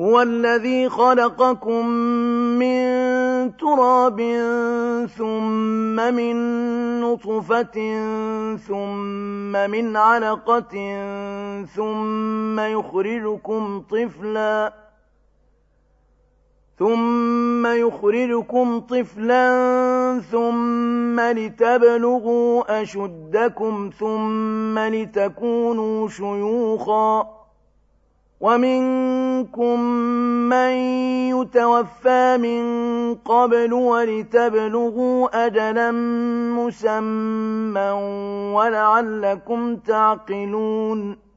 هو الذي خلقكم من تراب ثم من نطفة ثم من علقة ثم يخرجكم طفلا ثم لتبلغوا أشدكم ثم لتكونوا شيوخا ومنكم من يتوفى من قبل ولتبلغوا أجلا مسمى ولعلكم تعقلون